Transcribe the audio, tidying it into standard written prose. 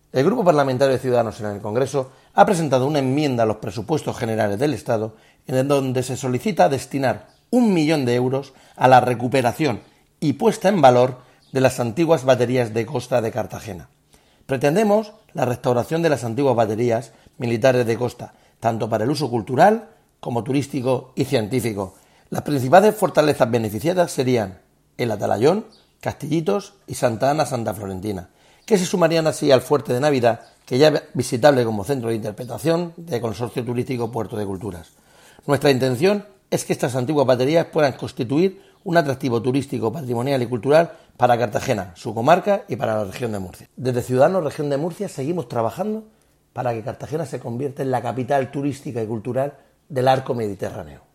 El Grupo Parlamentario de Ciudadanos en el Congreso ha presentado una enmienda a los presupuestos generales del Estado en donde se solicita destinar 1 millón de euros a la recuperación y puesta en valor de las antiguas baterías de costa de Cartagena. Pretendemos la restauración de las antiguas baterías militares de costa, tanto para el uso cultural como turístico y científico. Las principales fortalezas beneficiadas serían el Atalayón, Castillitos y Santa Ana Santa Florentina, que se sumarían así al Fuerte de Navidad, que ya es visitable como centro de interpretación del Consorcio Turístico Puerto de Culturas. Nuestra intención es que estas antiguas baterías puedan constituir un atractivo turístico, patrimonial y cultural para Cartagena, su comarca y para la región de Murcia. Desde Ciudadanos Región de Murcia seguimos trabajando para que Cartagena se convierta en la capital turística y cultural del arco mediterráneo.